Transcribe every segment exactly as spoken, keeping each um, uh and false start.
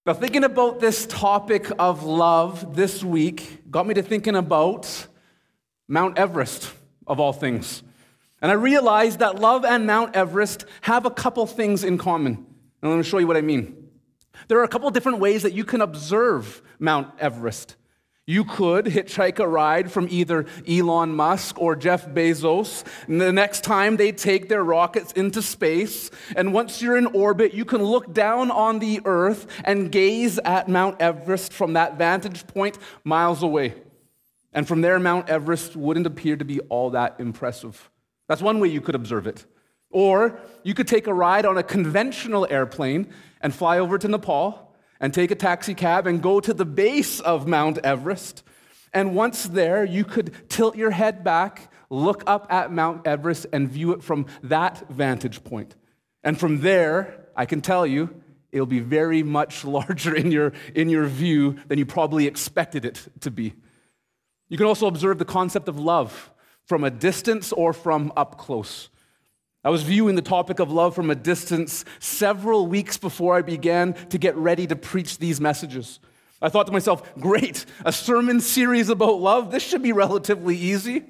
Now, thinking about this topic of love this week got me to thinking about Mount Everest, of all things. And I realized that love and Mount Everest have a couple things in common. And I'm going to show you what I mean. There are a couple different ways that you can observe Mount Everest. You could hitchhike a ride from either Elon Musk or Jeff Bezos. And the next time they take their rockets into space, and once you're in orbit, you can look down on the Earth and gaze at Mount Everest from that vantage point miles away. And from there, Mount Everest wouldn't appear to be all that impressive. That's one way you could observe it. Or you could take a ride on a conventional airplane and fly over to Nepal and take a taxi cab and go to the base of Mount Everest. And once there, you could tilt your head back, look up at Mount Everest, and view it from that vantage point. And from there, I can tell you, it'll be very much larger in your, in your view than you probably expected it to be. You can also observe the concept of love from a distance or from up close. I was viewing the topic of love from a distance several weeks before I began to get ready to preach these messages. I thought to myself, great, a sermon series about love, this should be relatively easy.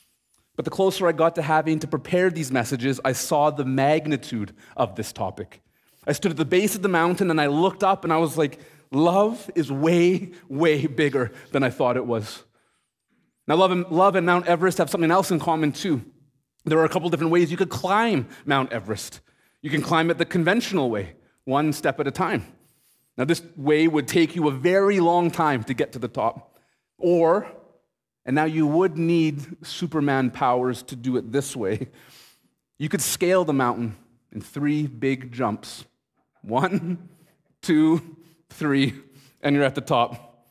But the closer I got to having to prepare these messages, I saw the magnitude of this topic. I stood at the base of the mountain and I looked up and I was like, love is way, way bigger than I thought it was. Now, love and, love and Mount Everest have something else in common too. There are a couple different ways you could climb Mount Everest. You can climb it the conventional way, one step at a time. Now, this way would take you a very long time to get to the top. Or, and now you would need Superman powers to do it this way, you could scale the mountain in three big jumps. One, two, three, and you're at the top.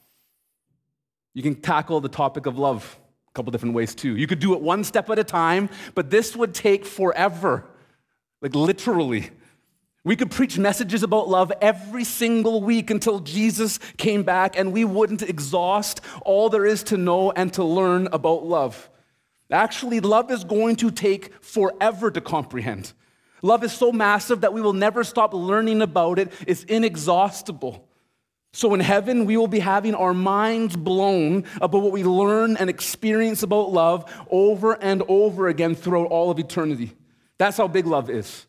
You can tackle the topic of love a couple different ways too. You could do it one step at a time, but this would take forever, like literally. We could preach messages about love every single week until Jesus came back, and we wouldn't exhaust all there is to know and to learn about love. Actually, love is going to take forever to comprehend. Love is so massive that we will never stop learning about it. It's inexhaustible. So in heaven, we will be having our minds blown about what we learn and experience about love over and over again throughout all of eternity. That's how big love is.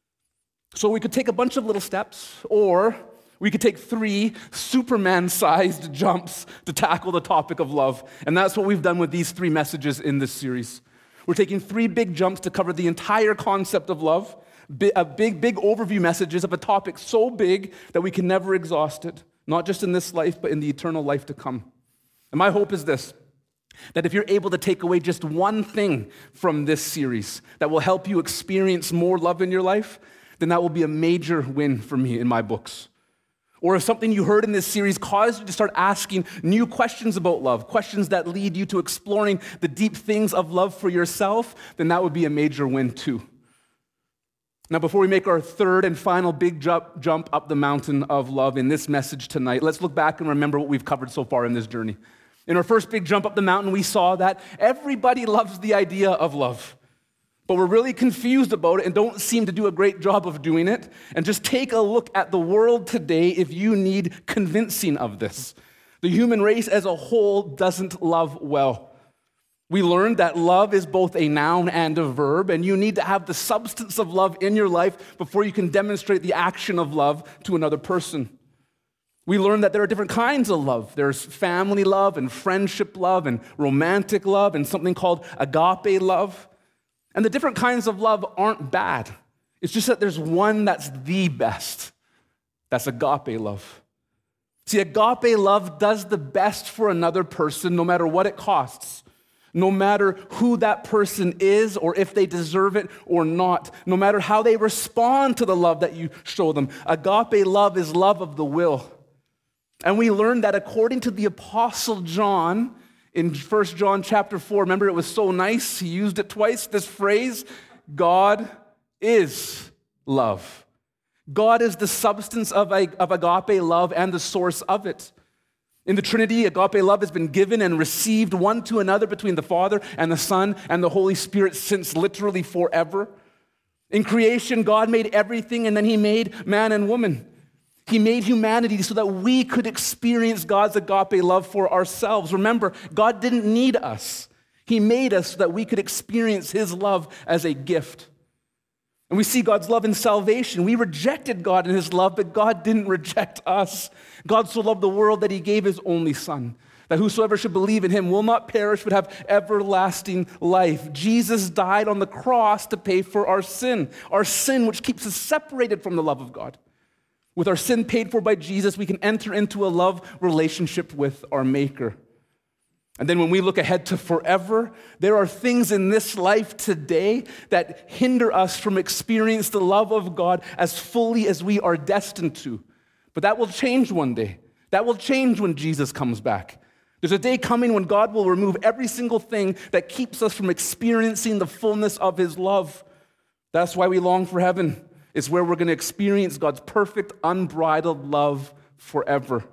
So we could take a bunch of little steps, or we could take three Superman-sized jumps to tackle the topic of love. And that's what we've done with these three messages in this series. We're taking three big jumps to cover the entire concept of love, a big, big overview messages of a topic so big that we can never exhaust it. Not just in this life, but in the eternal life to come. And my hope is this, that if you're able to take away just one thing from this series that will help you experience more love in your life, then that will be a major win for me in my books. Or if something you heard in this series caused you to start asking new questions about love, questions that lead you to exploring the deep things of love for yourself, then that would be a major win too. Now, before we make our third and final big jump, jump up the mountain of love in this message tonight, let's look back and remember what we've covered so far in this journey. In our first big jump up the mountain, we saw that everybody loves the idea of love, but we're really confused about it and don't seem to do a great job of doing it. And just take a look at the world today if you need convincing of this. The human race as a whole doesn't love well. We learned that love is both a noun and a verb, and you need to have the substance of love in your life before you can demonstrate the action of love to another person. We learned that there are different kinds of love. There's family love and friendship love and romantic love and something called agape love. And the different kinds of love aren't bad. It's just that there's one that's the best. That's agape love. See, agape love does the best for another person no matter what it costs. No matter who that person is or if they deserve it or not. No matter how they respond to the love that you show them. Agape love is love of the will. And we learned that according to the Apostle John in First John chapter four, remember it was so nice, he used it twice, this phrase, God is love. God is the substance of, of agape love and the source of it. In the Trinity, agape love has been given and received one to another between the Father and the Son and the Holy Spirit since literally forever. In creation, God made everything and then he made man and woman. He made humanity so that we could experience God's agape love for ourselves. Remember, God didn't need us. He made us so that we could experience his love as a gift. And we see God's love in salvation. We rejected God in his love, but God didn't reject us. God so loved the world that he gave his only son, that whosoever should believe in him will not perish but have everlasting life. Jesus died on the cross to pay for our sin, our sin which keeps us separated from the love of God. With our sin paid for by Jesus, we can enter into a love relationship with our Maker. And then when we look ahead to forever, there are things in this life today that hinder us from experiencing the love of God as fully as we are destined to. But that will change one day. That will change when Jesus comes back. There's a day coming when God will remove every single thing that keeps us from experiencing the fullness of his love. That's why we long for heaven. It's where we're going to experience God's perfect, unbridled love forever.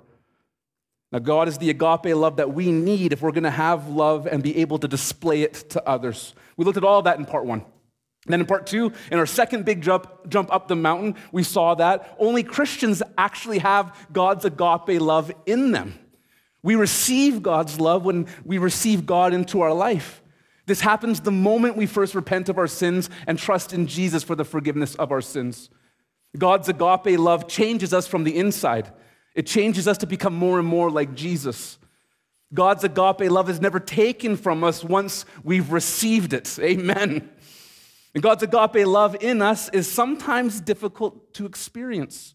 Now, God is the agape love that we need if we're going to have love and be able to display it to others. We looked at all of that in part one. And then in part two, in our second big jump, jump up the mountain, we saw that only Christians actually have God's agape love in them. We receive God's love when we receive God into our life. This happens the moment we first repent of our sins and trust in Jesus for the forgiveness of our sins. God's agape love changes us from the inside. It changes us to become more and more like Jesus. God's agape love is never taken from us once we've received it. Amen. And God's agape love in us is sometimes difficult to experience.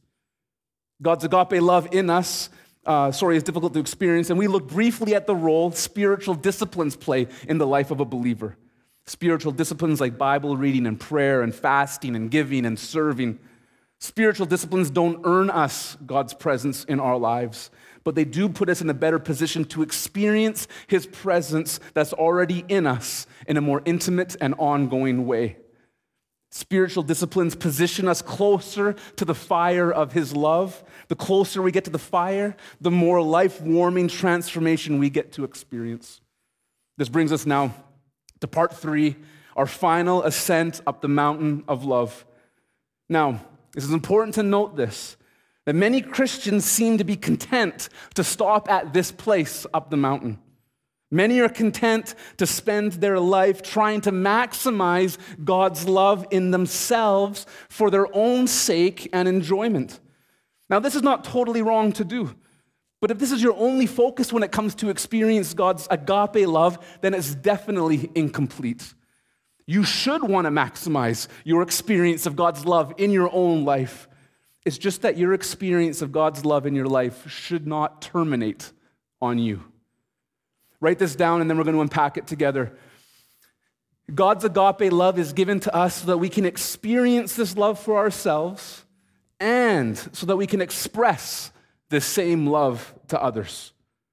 God's agape love in us, uh, sorry, is difficult to experience. And we look briefly at the role spiritual disciplines play in the life of a believer. Spiritual disciplines like Bible reading and prayer and fasting and giving and serving. Spiritual disciplines don't earn us God's presence in our lives, but they do put us in a better position to experience his presence that's already in us in a more intimate and ongoing way. Spiritual disciplines position us closer to the fire of his love. The closer we get to the fire, the more life-warming transformation we get to experience. This brings us now to part three, our final ascent up the mountain of love. Now, this is important to note this, that many Christians seem to be content to stop at this place up the mountain. Many are content to spend their life trying to maximize God's love in themselves for their own sake and enjoyment. Now, this is not totally wrong to do, but if this is your only focus when it comes to experience God's agape love, then it's definitely incomplete. You should want to maximize your experience of God's love in your own life. It's just that your experience of God's love in your life should not terminate on you. Write this down and then we're going to unpack it together. God's agape love is given to us so that we can experience this love for ourselves and so that we can express this same love to others.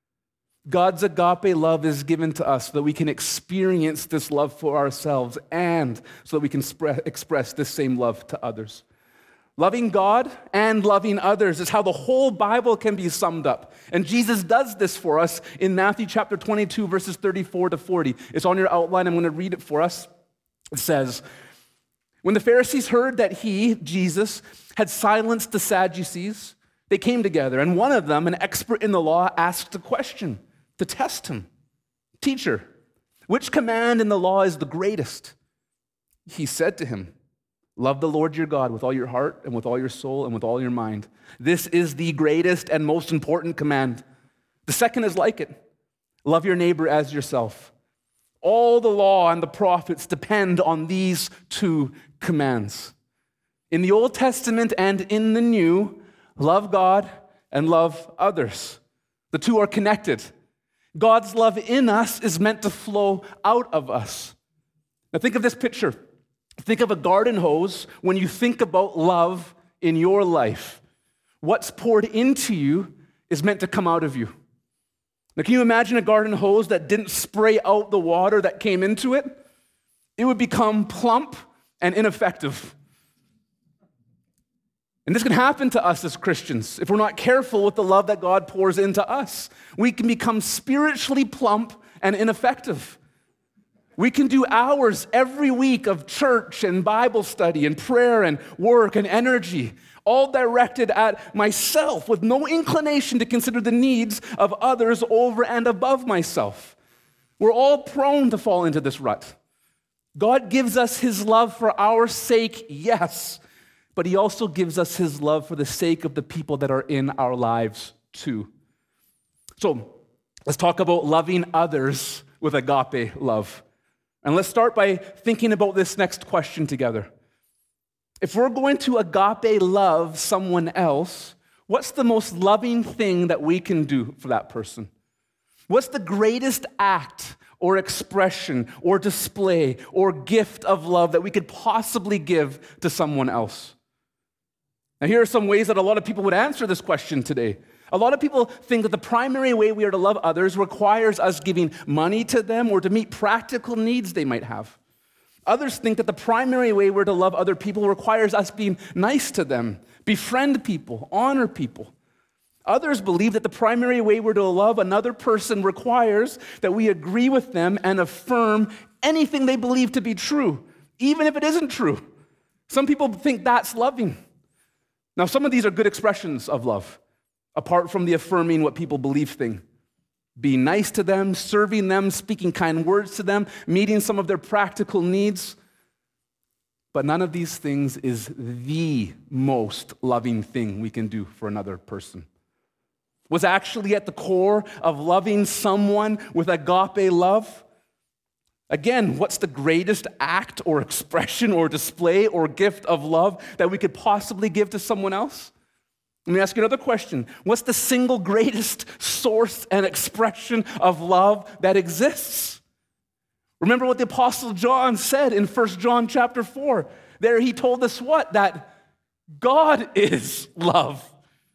God's agape love is given to us so that we can experience this love for ourselves and so that we can spread, express this same love to others. Loving God and loving others is how the whole Bible can be summed up. And Jesus does this for us in Matthew chapter twenty-two, verses thirty-four to forty. It's on your outline. I'm going to read it for us. It says, when the Pharisees heard that he, Jesus, had silenced the Sadducees, they came together, and one of them, an expert in the law, asked a question to test him. Teacher, which command in the law is the greatest? He said to him, love the Lord your God with all your heart and with all your soul and with all your mind. This is the greatest and most important command. The second is like it. Love your neighbor as yourself. All the law and the prophets depend on these two commands. In the Old Testament and in the New, love God and love others. The two are connected. God's love in us is meant to flow out of us. Now think of this picture. Think of a garden hose when you think about love in your life. What's poured into you is meant to come out of you. Now, can you imagine a garden hose that didn't spray out the water that came into it? It would become plump and ineffective. And this can happen to us as Christians if we're not careful with the love that God pours into us. We can become spiritually plump and ineffective. We can do hours every week of church and Bible study and prayer and work and energy, all directed at myself with no inclination to consider the needs of others over and above myself. We're all prone to fall into this rut. God gives us his love for our sake, yes, but he also gives us his love for the sake of the people that are in our lives too. So let's talk about loving others with agape love. And let's start by thinking about this next question together. If we're going to agape love someone else, what's the most loving thing that we can do for that person? What's the greatest act or expression or display or gift of love that we could possibly give to someone else? Now, here are some ways that a lot of people would answer this question today. A lot of people think that the primary way we are to love others requires us giving money to them or to meet practical needs they might have. Others think that the primary way we're to love other people requires us being nice to them, befriend people, honor people. Others believe that the primary way we're to love another person requires that we agree with them and affirm anything they believe to be true, even if it isn't true. Some people think that's loving. Now, some of these are good expressions of love, apart from the affirming what people believe thing. Being nice to them, serving them, speaking kind words to them, meeting some of their practical needs. But none of these things is the most loving thing we can do for another person. What's actually at the core of loving someone with agape love? Again, what's the greatest act or expression or display or gift of love that we could possibly give to someone else? Let me ask you another question. What's the single greatest source and expression of love that exists? Remember what the Apostle John said in First John chapter four. There he told us what? That God is love.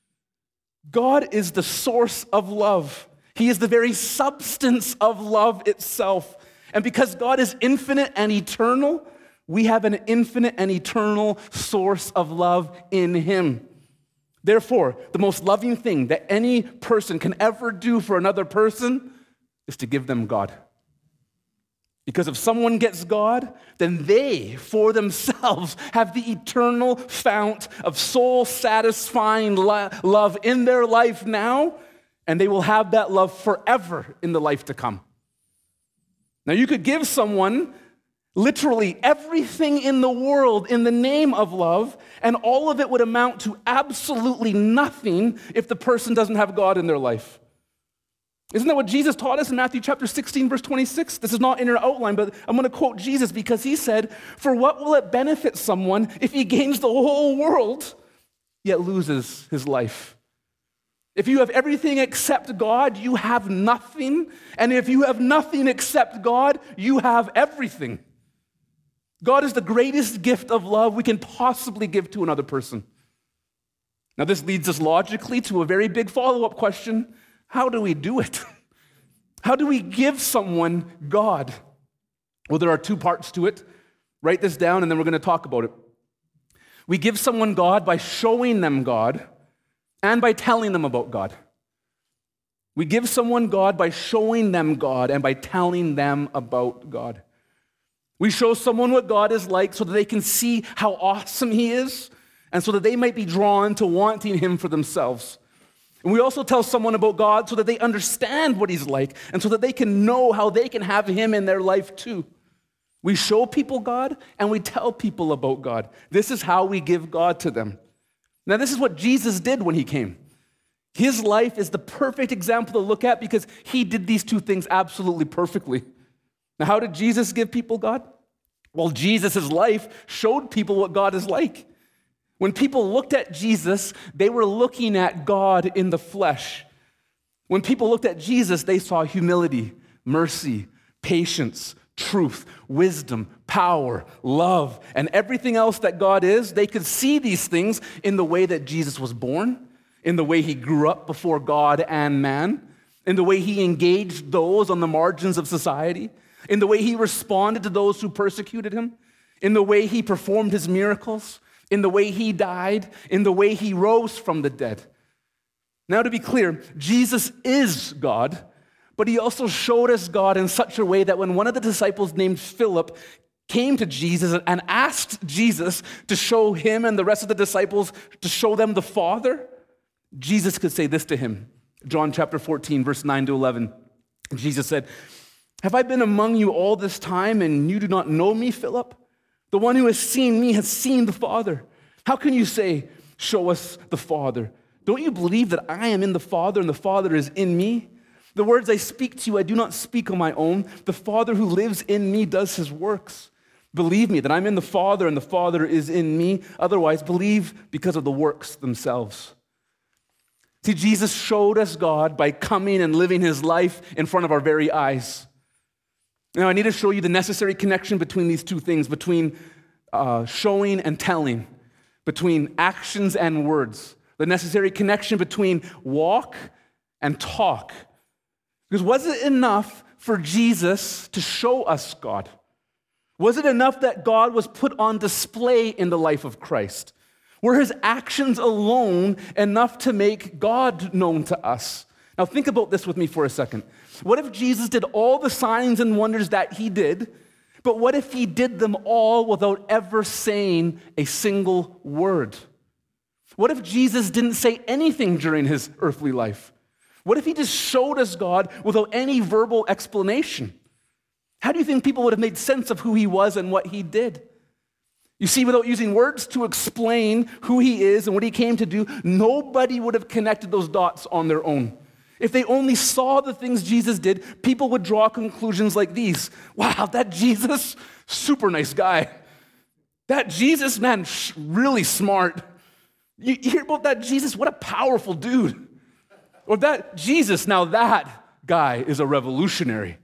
God is the source of love. He is the very substance of love itself. And because God is infinite and eternal, we have an infinite and eternal source of love in him. Therefore, the most loving thing that any person can ever do for another person is to give them God. Because if someone gets God, then they, for themselves, have the eternal fount of soul-satisfying lo- love in their life now, and they will have that love forever in the life to come. Now, you could give someone literally everything in the world in the name of love, and all of it would amount to absolutely nothing if the person doesn't have God in their life. Isn't that what Jesus taught us in Matthew chapter sixteen, verse twenty-six? This is not in your outline, but I'm going to quote Jesus because he said, "For what will it benefit someone if he gains the whole world, yet loses his life?" If you have everything except God, you have nothing. And if you have nothing except God, you have everything. God is the greatest gift of love we can possibly give to another person. Now, this leads us logically to a very big follow-up question. How do we do it? How do we give someone God? Well, there are two parts to it. Write this down, and then we're going to talk about it. We give someone God by showing them God and by telling them about God. We give someone God by showing them God and by telling them about God. We show someone what God is like so that they can see how awesome he is and so that they might be drawn to wanting him for themselves. And we also tell someone about God so that they understand what he's like and so that they can know how they can have him in their life too. We show people God and we tell people about God. This is how we give God to them. Now, this is what Jesus did when he came. His life is the perfect example to look at because he did these two things absolutely perfectly. Now, how did Jesus give people God? Well, Jesus' life showed people what God is like. When people looked at Jesus, they were looking at God in the flesh. When people looked at Jesus, they saw humility, mercy, patience, truth, wisdom, power, love, and everything else that God is. They could see these things in the way that Jesus was born, in the way he grew up before God and man, in the way he engaged those on the margins of society, in the way he responded to those who persecuted him, in the way he performed his miracles, in the way he died, in the way he rose from the dead. Now, to be clear, Jesus is God, but he also showed us God in such a way that when one of the disciples named Philip came to Jesus and asked Jesus to show him and the rest of the disciples, to show them the Father, Jesus could say this to him. John chapter fourteen, verse nine to eleven. Jesus said, "Have I been among you all this time and you do not know me, Philip? The one who has seen me has seen the Father. How can you say, 'Show us the Father'? Don't you believe that I am in the Father and the Father is in me? The words I speak to you, I do not speak on my own. The Father who lives in me does his works. Believe me that I'm in the Father and the Father is in me. Otherwise, believe because of the works themselves." See, Jesus showed us God by coming and living his life in front of our very eyes. Now, I need to show you the necessary connection between these two things, between uh, showing and telling, between actions and words, the necessary connection between walk and talk. Because was it enough for Jesus to show us God? Was it enough that God was put on display in the life of Christ? Were his actions alone enough to make God known to us? Now think about this with me for a second. What if Jesus did all the signs and wonders that he did, but what if he did them all without ever saying a single word? What if Jesus didn't say anything during his earthly life? What if he just showed us God without any verbal explanation? How do you think people would have made sense of who he was and what he did? You see, without using words to explain who he is and what he came to do, nobody would have connected those dots on their own. If they only saw the things Jesus did, people would draw conclusions like these. Wow, that Jesus, super nice guy. That Jesus, man, really smart. You hear about that Jesus? What a powerful dude. Or that Jesus, now that guy is a revolutionary.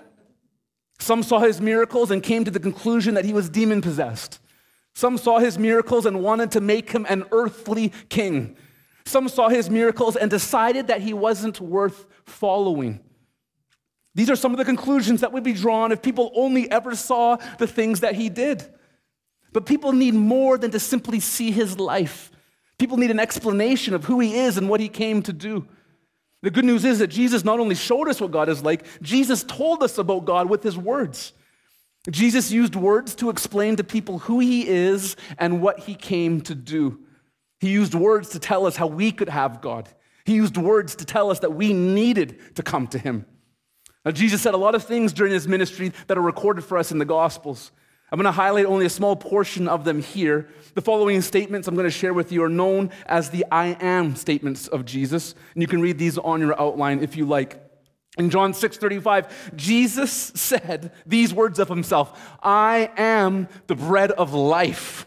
Some saw his miracles and came to the conclusion that he was demon-possessed. Some saw his miracles and wanted to make him an earthly king. Some saw his miracles and decided that he wasn't worth following. These are some of the conclusions that would be drawn if people only ever saw the things that he did. But people need more than to simply see his life. People need an explanation of who he is and what he came to do. The good news is that Jesus not only showed us what God is like, Jesus told us about God with his words. Jesus used words to explain to people who he is and what he came to do. He used words to tell us how we could have God. He used words to tell us that we needed to come to him. Now, Jesus said a lot of things during his ministry that are recorded for us in the Gospels. I'm going to highlight only a small portion of them here. The following statements I'm going to share with you are known as the I am statements of Jesus. And you can read these on your outline if you like. In John six thirty-five, Jesus said these words of himself, "I am the bread of life."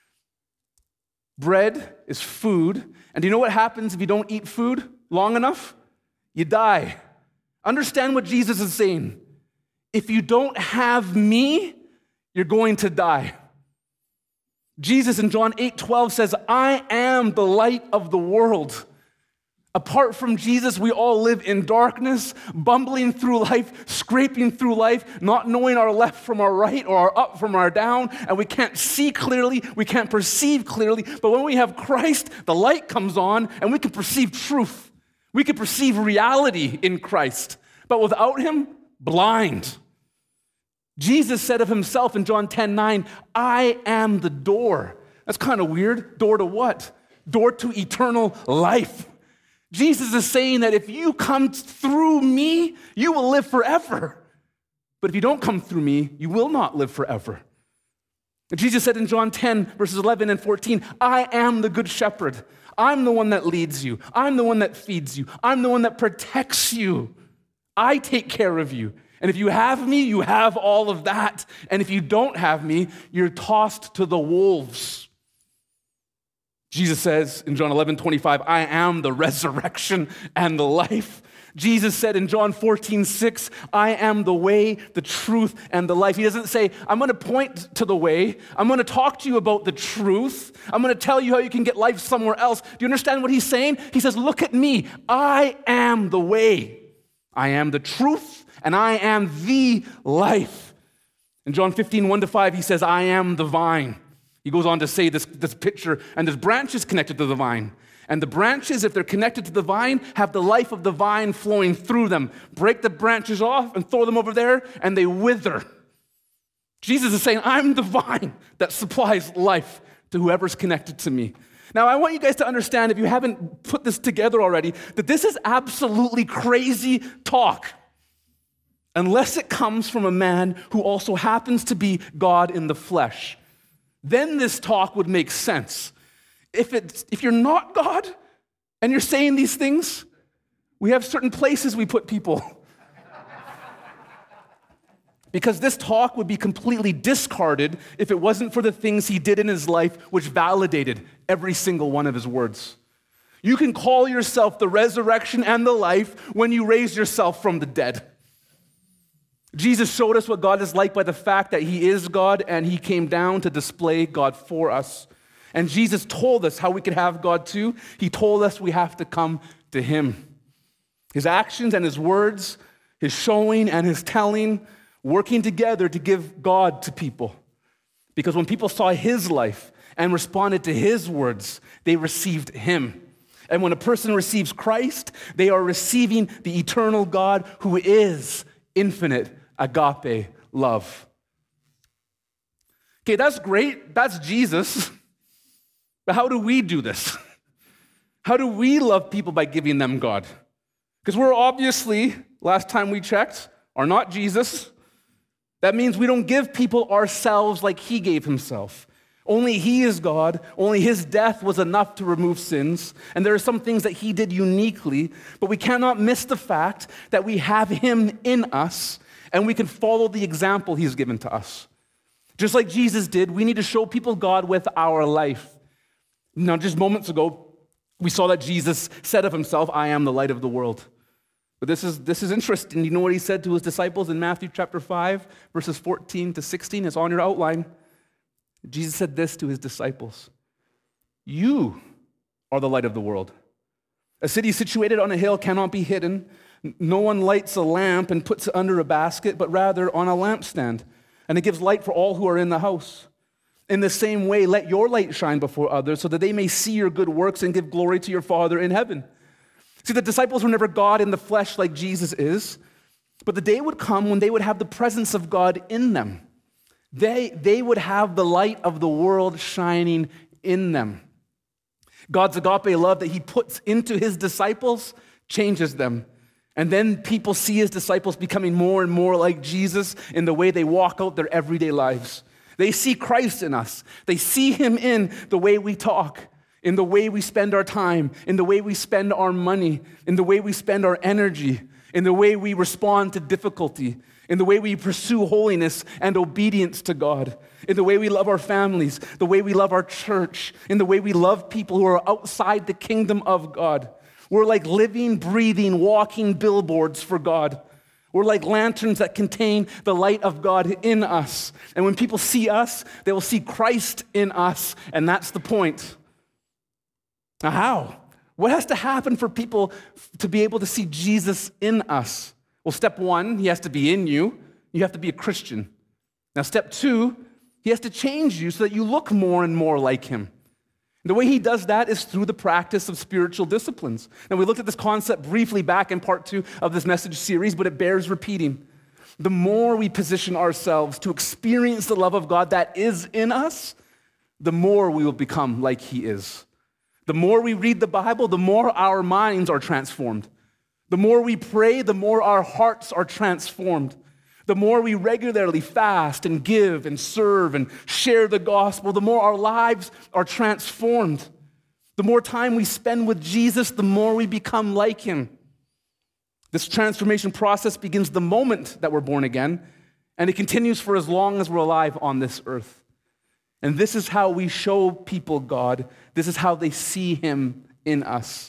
Bread is food. And do you know what happens if you don't eat food long enough? You die. Understand what Jesus is saying. If you don't have me, you're going to die. Jesus in John eight twelve says, "I am the light of the world." Apart from Jesus, we all live in darkness, bumbling through life, scraping through life, not knowing our left from our right or our up from our down, and we can't see clearly, we can't perceive clearly. But when we have Christ, the light comes on and we can perceive truth. We can perceive reality in Christ. But without him, blind. Jesus said of himself in John ten nine, "I am the door." That's kind of weird. Door to what? Door to eternal life. Jesus is saying that if you come through me, you will live forever. But if you don't come through me, you will not live forever. And Jesus said in John ten, verses eleven and fourteen, "I am the good shepherd. I'm the one that leads you. I'm the one that feeds you. I'm the one that protects you. I take care of you. And if you have me, you have all of that. And if you don't have me, you're tossed to the wolves." Jesus says in John eleven twenty-five, "I am the resurrection and the life." Jesus said in John fourteen six, "I am the way, the truth, and the life." He doesn't say, "I'm going to point to the way. I'm going to talk to you about the truth. I'm going to tell you how you can get life somewhere else." Do you understand what he's saying? He says, "Look at me. I am the way. I am the truth, and I am the life." In John fifteen one to five, he says, "I am the vine." He goes on to say this, this picture, and there's branches connected to the vine. And the branches, if they're connected to the vine, have the life of the vine flowing through them. Break the branches off and throw them over there, and they wither. Jesus is saying, I'm the vine that supplies life to whoever's connected to me. Now, I want you guys to understand, if you haven't put this together already, that this is absolutely crazy talk, unless it comes from a man who also happens to be God in the flesh. Then this talk would make sense. If it's, if you're not God and you're saying these things, we have certain places we put people. Because this talk would be completely discarded if it wasn't for the things he did in his life, which validated every single one of his words. You can call yourself the resurrection and the life when you raise yourself from the dead. Jesus showed us what God is like by the fact that he is God, and he came down to display God for us. And Jesus told us how we could have God too. He told us we have to come to him. His actions and his words, his showing and his telling, working together to give God to people. Because when people saw his life and responded to his words, they received him. And when a person receives Christ, they are receiving the eternal God who is infinite agape love. Okay, that's great. That's Jesus. But how do we do this? How do we love people by giving them God? Because we're obviously, last time we checked, are not Jesus. That means we don't give people ourselves like he gave himself. Only he is God. Only his death was enough to remove sins. And there are some things that he did uniquely, but we cannot miss the fact that we have him in us and we can follow the example he's given to us. Just like Jesus did, we need to show people God with our life. Now, just moments ago, we saw that Jesus said of himself, I am the light of the world. But this is, this is interesting. You know what he said to his disciples in Matthew chapter five, verses fourteen to sixteen? It's on your outline. Jesus said this to his disciples. You are the light of the world. A city situated on a hill cannot be hidden. No one lights a lamp and puts it under a basket, but rather on a lampstand, and it gives light for all who are in the house. In the same way, let your light shine before others so that they may see your good works and give glory to your Father in heaven. See, the disciples were never God in the flesh like Jesus is, but the day would come when they would have the presence of God in them. They, they would have the light of the world shining in them. God's agape love that he puts into his disciples changes them. And then people see his disciples becoming more and more like Jesus in the way they walk out their everyday lives. They see Christ in us. They see him in the way we talk, in the way we spend our time, in the way we spend our money, in the way we spend our energy, in the way we respond to difficulty, in the way we pursue holiness and obedience to God, in the way we love our families, the way we love our church, in the way we love people who are outside the kingdom of God. We're like living, breathing, walking billboards for God. We're like lanterns that contain the light of God in us. And when people see us, they will see Christ in us, and that's the point. Now, how? What has to happen for people to be able to see Jesus in us? Well, step one, he has to be in you. You have to be a Christian. Now, step two, he has to change you so that you look more and more like him. And the way he does that is through the practice of spiritual disciplines. Now, we looked at this concept briefly back in part two of this message series, but it bears repeating. The more we position ourselves to experience the love of God that is in us, the more we will become like he is. The more we read the Bible, the more our minds are transformed. The more we pray, the more our hearts are transformed. The more we regularly fast and give and serve and share the gospel, the more our lives are transformed. The more time we spend with Jesus, the more we become like him. This transformation process begins the moment that we're born again, and it continues for as long as we're alive on this earth. And this is how we show people God. This is how they see him in us.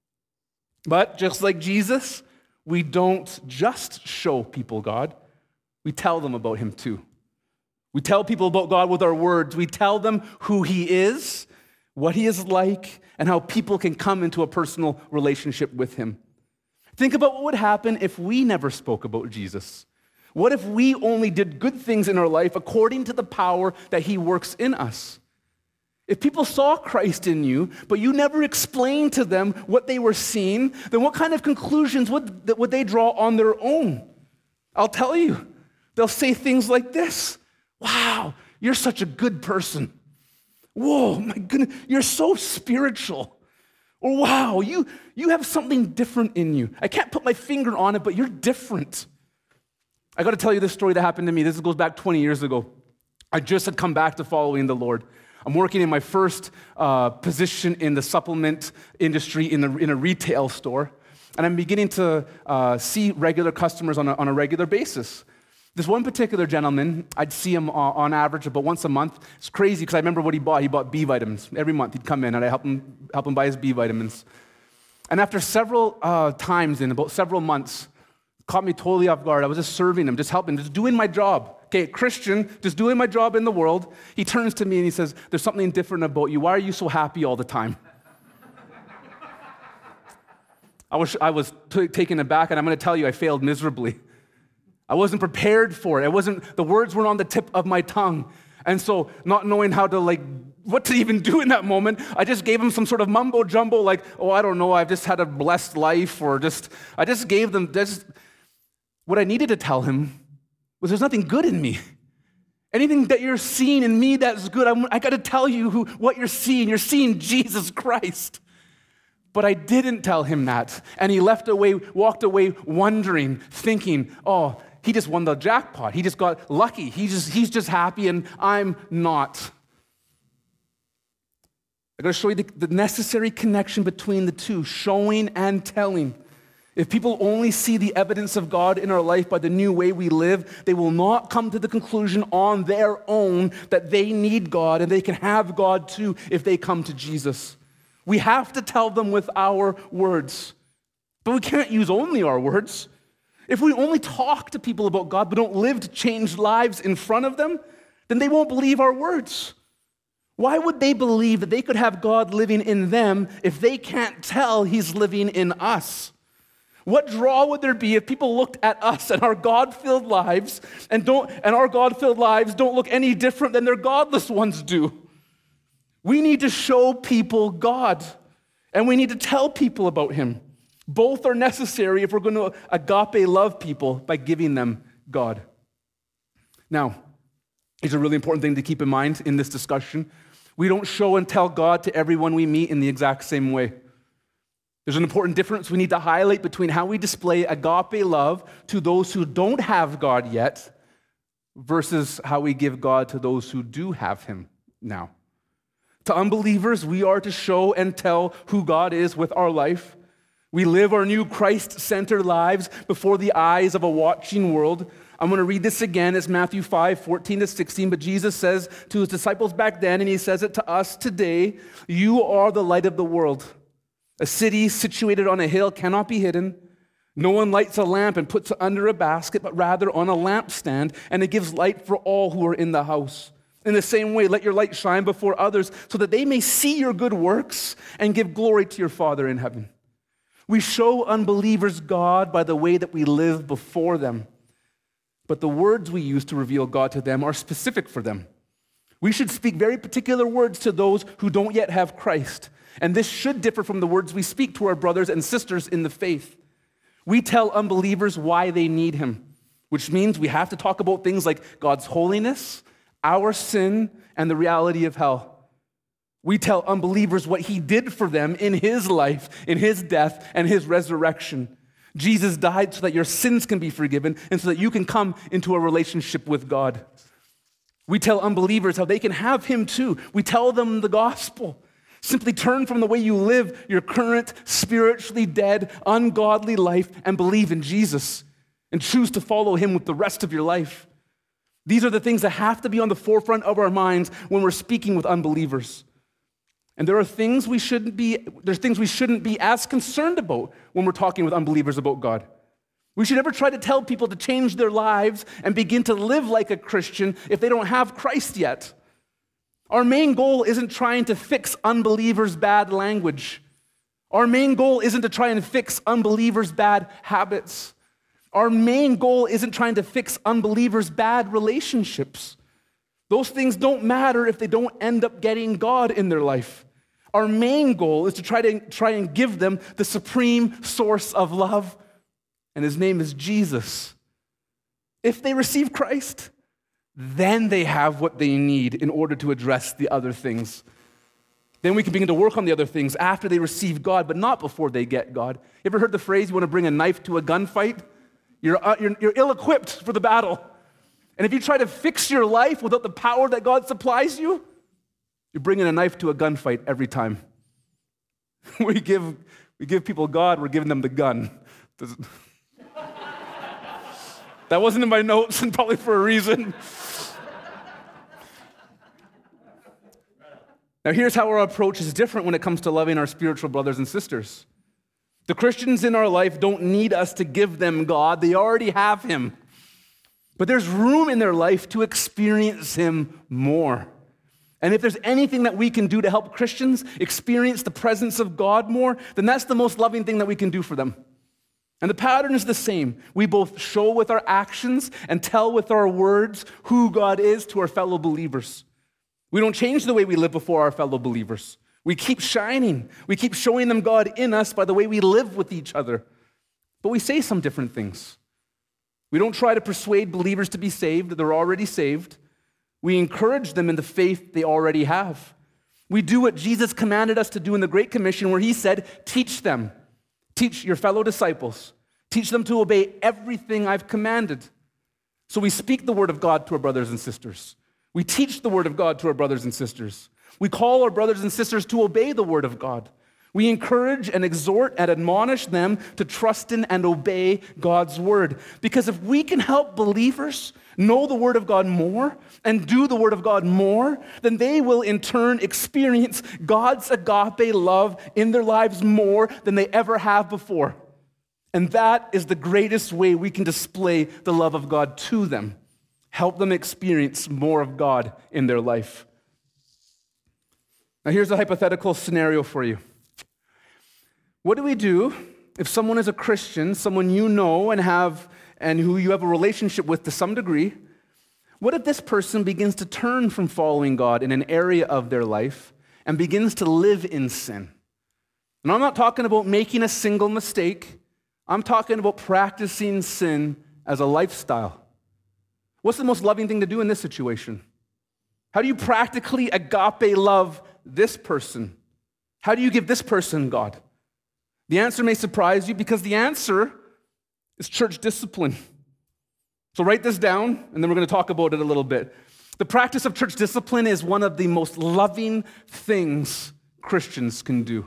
But just like Jesus, we don't just show people God. We tell them about him too. We tell people about God with our words. We tell them who he is, what he is like, and how people can come into a personal relationship with him. Think about what would happen if we never spoke about Jesus. What if we only did good things in our life according to the power that he works in us? If people saw Christ in you, but you never explained to them what they were seeing, then what kind of conclusions would, would they draw on their own? I'll tell you. They'll say things like this. Wow, you're such a good person. Whoa, my goodness, you're so spiritual. Or wow, you, you have something different in you. I can't put my finger on it, but you're different. I got to tell you this story that happened to me. This goes back twenty years ago. I just had come back to following the Lord. I'm working in my first uh, position in the supplement industry in, the, in a retail store, and I'm beginning to uh, see regular customers on a, on a regular basis. This one particular gentleman, I'd see him uh, on average about once a month. It's crazy because I remember what he bought. He bought B vitamins. Every month he'd come in and I'd help him, help him buy his B vitamins. And after several uh, times in about several months, it caught me totally off guard. I was just serving him, just helping, just doing my job. Okay, Christian, just doing my job in the world. He turns to me and he says, there's something different about you. Why are you so happy all the time? I was, I was t- taken aback, and I'm going to tell you, I failed miserably. I wasn't prepared for it. It wasn't, the words weren't on the tip of my tongue. And so not knowing how to like, what to even do in that moment, I just gave him some sort of mumbo jumbo like, oh, I don't know, I've just had a blessed life, or just, I just gave them, just, what I needed to tell him was there's nothing good in me. Anything that you're seeing in me that's good, I'm, I got to tell you who, what you're seeing. You're seeing Jesus Christ. But I didn't tell him that. And he left away, walked away wondering, thinking, oh, he just won the jackpot. He just got lucky. He just, he's just happy and I'm not. I got to show you the, the necessary connection between the two, showing and telling. If people only see the evidence of God in our life by the new way we live, they will not come to the conclusion on their own that they need God and they can have God too if they come to Jesus. We have to tell them with our words, but we can't use only our words. If we only talk to people about God but don't live to change lives in front of them, then they won't believe our words. Why would they believe that they could have God living in them if they can't tell He's living in us? What draw would there be if people looked at us and our God-filled lives and don't and our God-filled lives don't look any different than their godless ones do? We need to show people God, and we need to tell people about Him. Both are necessary if we're going to agape love people by giving them God. Now, it's a really important thing to keep in mind in this discussion. We don't show and tell God to everyone we meet in the exact same way. There's an important difference we need to highlight between how we display agape love to those who don't have God yet versus how we give God to those who do have Him now. To unbelievers, we are to show and tell who God is with our life. We live our new Christ-centered lives before the eyes of a watching world. I'm going to read this again. It's Matthew five, fourteen to sixteen. But Jesus says to His disciples back then, and He says it to us today, you are the light of the world. A city situated on a hill cannot be hidden. No one lights a lamp and puts it under a basket, but rather on a lampstand, and it gives light for all who are in the house. In the same way, let your light shine before others so that they may see your good works and give glory to your Father in heaven. We show unbelievers God by the way that we live before them, but the words we use to reveal God to them are specific for them. We should speak very particular words to those who don't yet have Christ, and this should differ from the words we speak to our brothers and sisters in the faith. We tell unbelievers why they need Him, which means we have to talk about things like God's holiness, our sin, and the reality of hell. We tell unbelievers what He did for them in His life, in His death, and His resurrection. Jesus died so that your sins can be forgiven and so that you can come into a relationship with God. We tell unbelievers how they can have Him too. We tell them the gospel. Simply turn from the way you live your current, spiritually dead, ungodly life and believe in Jesus and choose to follow Him with the rest of your life. These are the things that have to be on the forefront of our minds when we're speaking with unbelievers. And there are things we shouldn't be, there's things we shouldn't be as concerned about when we're talking with unbelievers about God. We should never try to tell people to change their lives and begin to live like a Christian if they don't have Christ yet. Our main goal isn't trying to fix unbelievers' bad language. Our main goal isn't to try and fix unbelievers' bad habits. Our main goal isn't trying to fix unbelievers' bad relationships. Those things don't matter if they don't end up getting God in their life. Our main goal is to try to try and give them the supreme source of love, and His name is Jesus. If they receive Christ, then they have what they need in order to address the other things. Then we can begin to work on the other things after they receive God, but not before they get God. You ever heard the phrase, you want to bring a knife to a gunfight? You're, uh, you're, you're ill-equipped for the battle. And if you try to fix your life without the power that God supplies you, you're bringing a knife to a gunfight every time. we, give, we give people God, we're giving them the gun. That wasn't in my notes, and probably for a reason. Now, here's how our approach is different when it comes to loving our spiritual brothers and sisters. The Christians in our life don't need us to give them God. They already have Him. But there's room in their life to experience Him more. And if there's anything that we can do to help Christians experience the presence of God more, then that's the most loving thing that we can do for them. And the pattern is the same. We both show with our actions and tell with our words who God is to our fellow believers. We don't change the way we live before our fellow believers. We keep shining. We keep showing them God in us by the way we live with each other. But we say some different things. We don't try to persuade believers to be saved. They're already saved. We encourage them in the faith they already have. We do what Jesus commanded us to do in the Great Commission, where He said, teach them. Teach your fellow disciples. Teach them to obey everything I've commanded. So we speak the word of God to our brothers and sisters. We teach the word of God to our brothers and sisters. We call our brothers and sisters to obey the word of God. We encourage and exhort and admonish them to trust in and obey God's word. Because if we can help believers know the word of God more and do the word of God more, then they will in turn experience God's agape love in their lives more than they ever have before. And that is the greatest way we can display the love of God to them. Help them experience more of God in their life. Now, here's a hypothetical scenario for you. What do we do if someone is a Christian, someone you know and have and who you have a relationship with to some degree? What if this person begins to turn from following God in an area of their life and begins to live in sin? And I'm not talking about making a single mistake. I'm talking about practicing sin as a lifestyle. What's the most loving thing to do in this situation? How do you practically agape love this person? How do you give this person God? The answer may surprise you because the answer is church discipline. So write this down, and then we're going to talk about it a little bit. The practice of church discipline is one of the most loving things Christians can do.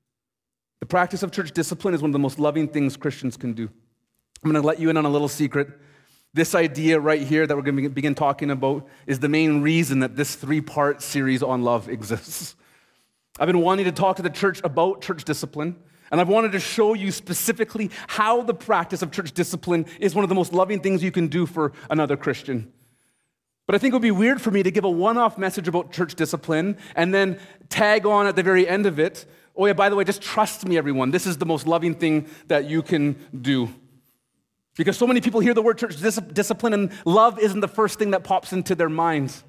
The practice of church discipline is one of the most loving things Christians can do. I'm going to let you in on a little secret. This idea right here that we're going to begin talking about is the main reason that this three-part series on love exists. I've been wanting to talk to the church about church discipline, and I've wanted to show you specifically how the practice of church discipline is one of the most loving things you can do for another Christian. But I think it would be weird for me to give a one-off message about church discipline and then tag on at the very end of it, oh yeah, by the way, just trust me, everyone. This is the most loving thing that you can do. Because so many people hear the word church dis- discipline and love isn't the first thing that pops into their minds.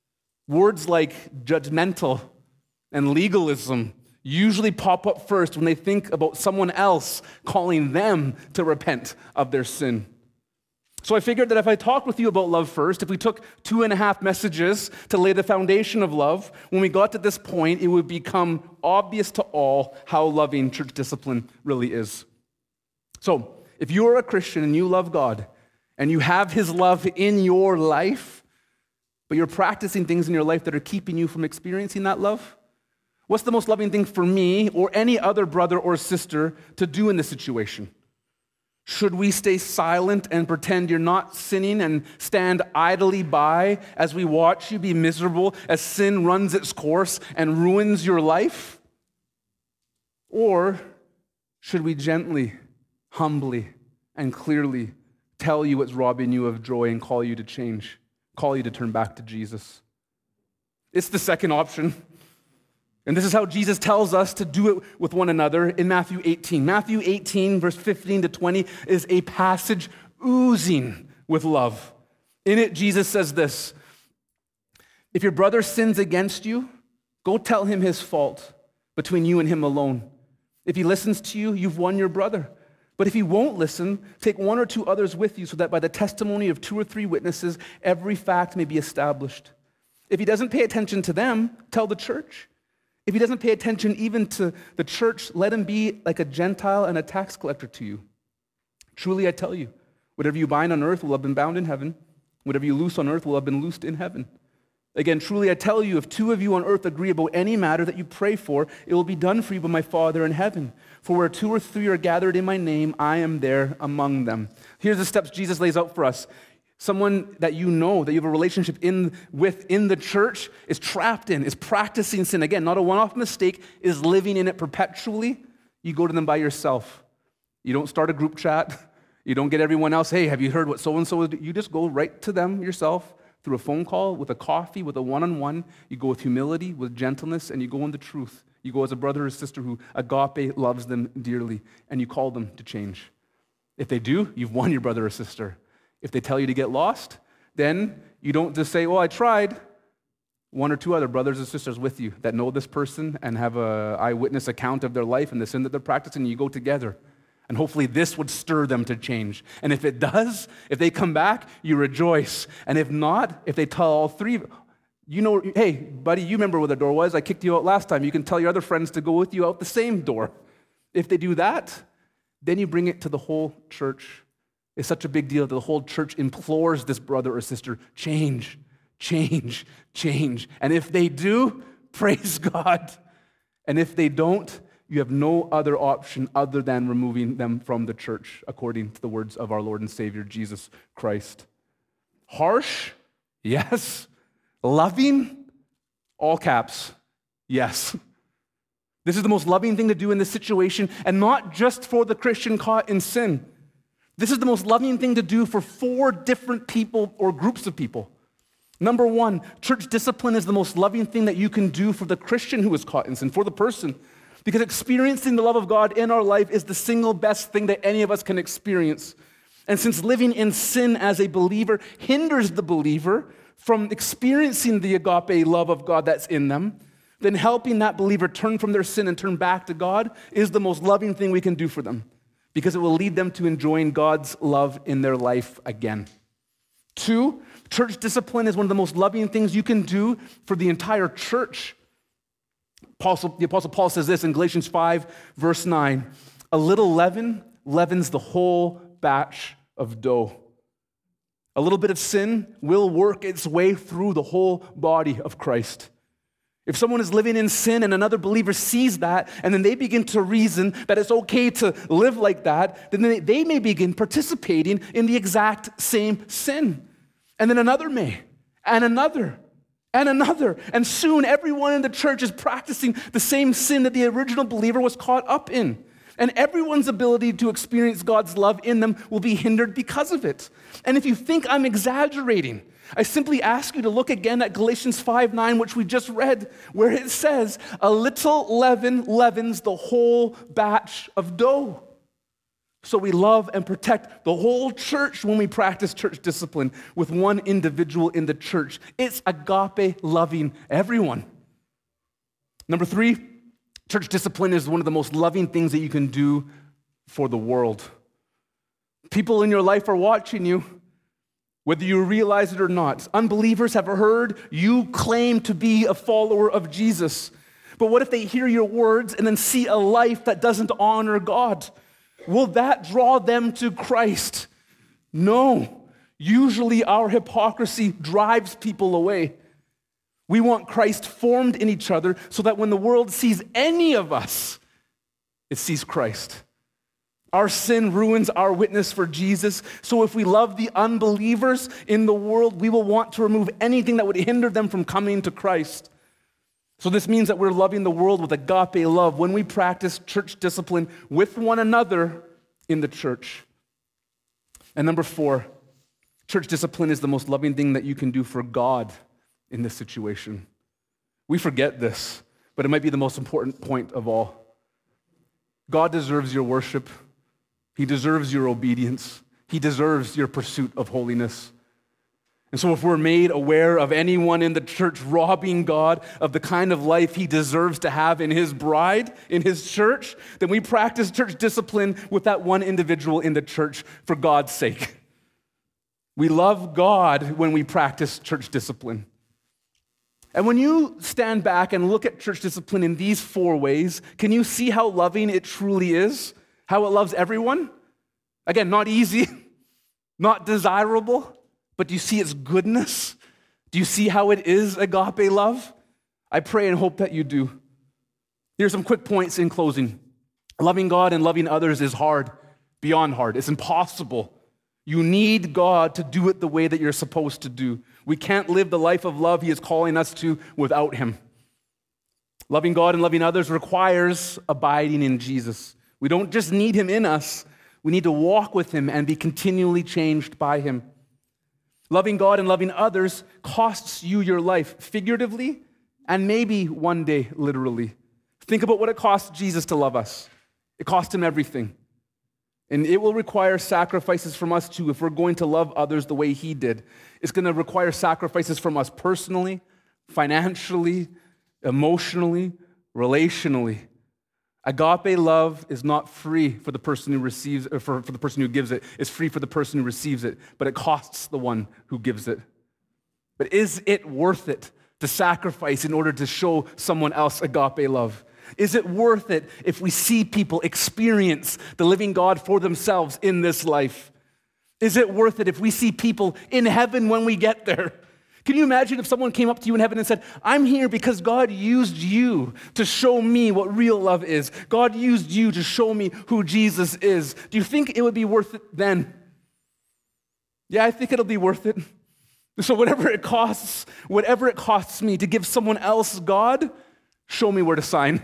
Words like judgmental and legalism usually pop up first when they think about someone else calling them to repent of their sin. So I figured that if I talked with you about love first, if we took two and a half messages to lay the foundation of love, when we got to this point, it would become obvious to all how loving church discipline really is. So, if you are a Christian and you love God and you have His love in your life, but you're practicing things in your life that are keeping you from experiencing that love, what's the most loving thing for me or any other brother or sister to do in this situation? Should we stay silent and pretend you're not sinning and stand idly by as we watch you be miserable as sin runs its course and ruins your life? Or should we gently, humbly, and clearly tell you what's robbing you of joy and call you to change, call you to turn back to Jesus? It's the second option. And this is how Jesus tells us to do it with one another in Matthew eighteen. Matthew eighteen, verse fifteen to twenty, is a passage oozing with love. In it, Jesus says this: if your brother sins against you, go tell him his fault between you and him alone. If he listens to you, you've won your brother. But if he won't listen, take one or two others with you so that by the testimony of two or three witnesses, every fact may be established. If he doesn't pay attention to them, tell the church. If he doesn't pay attention even to the church, let him be like a Gentile and a tax collector to you. Truly, I tell you, whatever you bind on earth will have been bound in heaven. Whatever you loose on earth will have been loosed in heaven. Again, truly I tell you, if two of you on earth agree about any matter that you pray for, it will be done for you by my Father in heaven. For where two or three are gathered in my name, I am there among them. Here's the steps Jesus lays out for us. Someone that you know, that you have a relationship in with in the church, is trapped in, is practicing sin. Again, not a one-off mistake, is living in it perpetually. You go to them by yourself. You don't start a group chat. You don't get everyone else, hey, have you heard what so-and-so is doing? You just go right to them yourself. Through a phone call, with a coffee, with a one-on-one. You go with humility, with gentleness, and you go in the truth. You go as a brother or sister who agape loves them dearly, and you call them to change. If they do, you've won your brother or sister. If they tell you to get lost, then you don't just say, oh, I tried. One or two other brothers and sisters with you that know this person and have an eyewitness account of their life and the sin that they're practicing, and you go together. And hopefully this would stir them to change. And if it does, if they come back, you rejoice. And if not, if they tell all three, you know, hey, buddy, you remember where the door was. I kicked you out last time. You can tell your other friends to go with you out the same door. If they do that, then you bring it to the whole church. It's such a big deal that the whole church implores this brother or sister, change, change, change. And if they do, praise God. And if they don't, you have no other option other than removing them from the church, according to the words of our Lord and Savior, Jesus Christ. Harsh? Yes. Loving? All caps. Yes. This is the most loving thing to do in this situation, and not just for the Christian caught in sin. This is the most loving thing to do for four different people or groups of people. Number one, church discipline is the most loving thing that you can do for the Christian who is caught in sin, for the person. Because experiencing the love of God in our life is the single best thing that any of us can experience. And since living in sin as a believer hinders the believer from experiencing the agape love of God that's in them, then helping that believer turn from their sin and turn back to God is the most loving thing we can do for them, because it will lead them to enjoying God's love in their life again. Two, church discipline is one of the most loving things you can do for the entire church. Apostle, the Apostle Paul says this in Galatians five, verse nine, a little leaven leavens the whole batch of dough. A little bit of sin will work its way through the whole body of Christ. If someone is living in sin and another believer sees that, and then they begin to reason that it's okay to live like that, then they, they may begin participating in the exact same sin. And then another may, and another, and another. And soon everyone in the church is practicing the same sin that the original believer was caught up in. And everyone's ability to experience God's love in them will be hindered because of it. And if you think I'm exaggerating, I simply ask you to look again at Galatians five nine, which we just read, where it says, a little leaven leavens the whole batch of dough. So we love and protect the whole church when we practice church discipline with one individual in the church. It's agape loving everyone. Number three, church discipline is one of the most loving things that you can do for the world. People in your life are watching you, whether you realize it or not. Unbelievers have heard you claim to be a follower of Jesus. But what if they hear your words and then see a life that doesn't honor God? Will that draw them to Christ? No. Usually our hypocrisy drives people away. We want Christ formed in each other so that when the world sees any of us, it sees Christ. Our sin ruins our witness for Jesus. So if we love the unbelievers in the world, we will want to remove anything that would hinder them from coming to Christ. So this means that we're loving the world with agape love when we practice church discipline with one another in the church. And number four, church discipline is the most loving thing that you can do for God in this situation. We forget this, but it might be the most important point of all. God deserves your worship. He deserves your obedience. He deserves your pursuit of holiness. And so if we're made aware of anyone in the church robbing God of the kind of life he deserves to have in his bride, in his church, then we practice church discipline with that one individual in the church for God's sake. We love God when we practice church discipline. And when you stand back and look at church discipline in these four ways, can you see how loving it truly is? How it loves everyone? Again, not easy, not desirable. But do you see its goodness? Do you see how it is agape love? I pray and hope that you do. Here's some quick points in closing. Loving God and loving others is hard, beyond hard. It's impossible. You need God to do it the way that you're supposed to do. We can't live the life of love He is calling us to without Him. Loving God and loving others requires abiding in Jesus. We don't just need Him in us. We need to walk with Him and be continually changed by Him. Loving God and loving others costs you your life, figuratively, and maybe one day, literally. Think about what it cost Jesus to love us. It cost Him everything. And it will require sacrifices from us too if we're going to love others the way He did. It's going to require sacrifices from us personally, financially, emotionally, relationally. Agape love is not free for the person who receives, or for, for the person who gives it. It's free for the person who receives it, but it costs the one who gives it. But is it worth it to sacrifice in order to show someone else agape love? Is it worth it if we see people experience the living God for themselves in this life? Is it worth it if we see people in heaven when we get there? Can you imagine if someone came up to you in heaven and said, I'm here because God used you to show me what real love is. God used you to show me who Jesus is. Do you think it would be worth it then? Yeah, I think it'll be worth it. So whatever it costs, whatever it costs me to give someone else God, show me where to sign.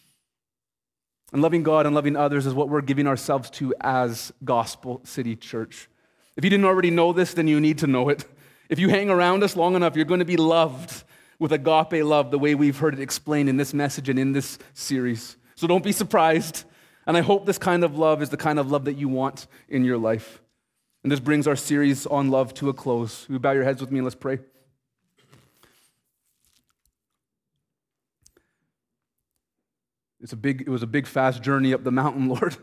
And loving God and loving others is what we're giving ourselves to as Gospel City Church. If you didn't already know this, then you need to know it. If you hang around us long enough, you're going to be loved with agape love the way we've heard it explained in this message and in this series. So don't be surprised. And I hope this kind of love is the kind of love that you want in your life. And this brings our series on love to a close. Will you bow your heads with me and let's pray? It's a big, it was a big, fast journey up the mountain, Lord.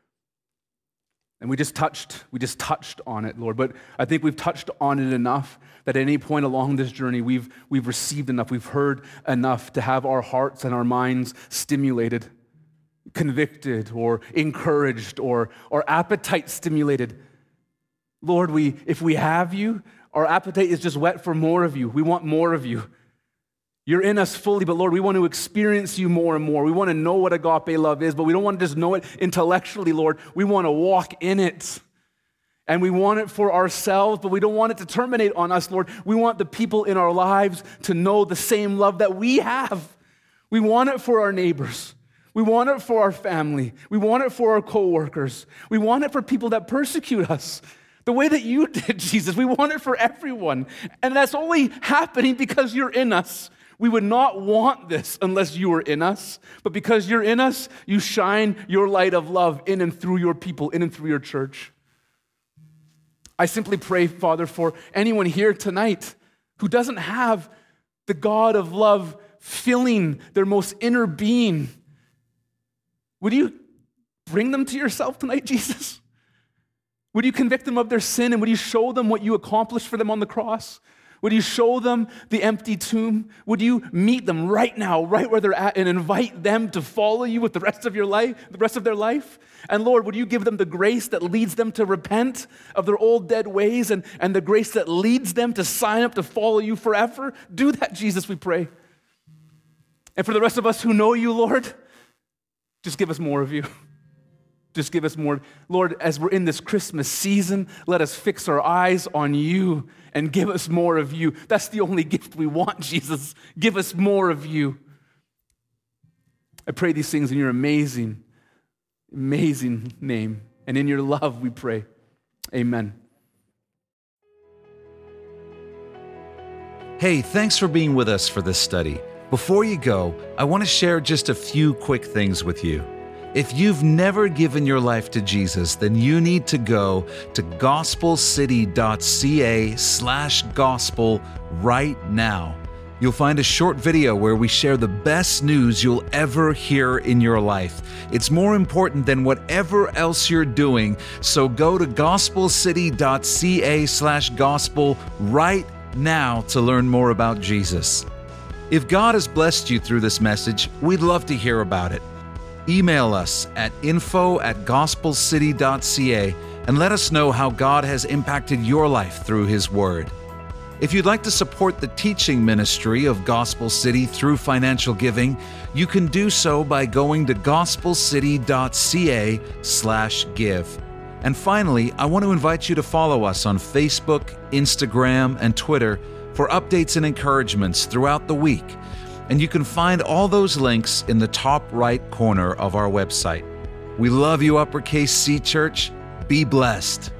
And we just touched, we just touched on it, Lord. But I think we've touched on it enough that at any point along this journey, we've, we've received enough, we've heard enough to have our hearts and our minds stimulated, convicted, or encouraged, or our appetite stimulated. Lord, we if we have you, our appetite is just wet for more of you. We want more of you. You're in us fully, but Lord, we want to experience you more and more. We want to know what agape love is, but we don't want to just know it intellectually, Lord. We want to walk in it. And we want it for ourselves, but we don't want it to terminate on us, Lord. We want the people in our lives to know the same love that we have. We want it for our neighbors. We want it for our family. We want it for our coworkers. We want it for people that persecute us. The way that you did, Jesus, we want it for everyone. And that's only happening because you're in us. We would not want this unless you were in us. But because you're in us, you shine your light of love in and through your people, in and through your church. I simply pray, Father, for anyone here tonight who doesn't have the God of love filling their most inner being. Would you bring them to yourself tonight, Jesus? Would you convict them of their sin, and would you show them what you accomplished for them on the cross? Would you show them the empty tomb? Would you meet them right now, right where they're at, and invite them to follow you with the rest of your life, the rest of their life? And Lord, would you give them the grace that leads them to repent of their old dead ways, and, and the grace that leads them to sign up to follow you forever? Do that, Jesus, we pray. And for the rest of us who know you, Lord, just give us more of you. Just give us more. Lord, as we're in this Christmas season, let us fix our eyes on you and give us more of you. That's the only gift we want, Jesus. Give us more of you. I pray these things in your amazing, amazing name. And in your love we pray. Amen. Hey, thanks for being with us for this study. Before you go, I want to share just a few quick things with you. If you've never given your life to Jesus, then you need to go to gospelcity.ca slash gospel right now. You'll find a short video where we share the best news you'll ever hear in your life. It's more important than whatever else you're doing, so go to gospelcity.ca slash gospel right now to learn more about Jesus. If God has blessed you through this message, we'd love to hear about it. Email us at info at gospelcity.ca and let us know how God has impacted your life through His Word. If you'd like to support the teaching ministry of Gospel City through financial giving, you can do so by going to gospelcity.ca slash give. And finally, I want to invite you to follow us on Facebook, Instagram, and Twitter for updates and encouragements throughout the week. And you can find all those links in the top right corner of our website. We love you, Uppercase C Church. Be blessed.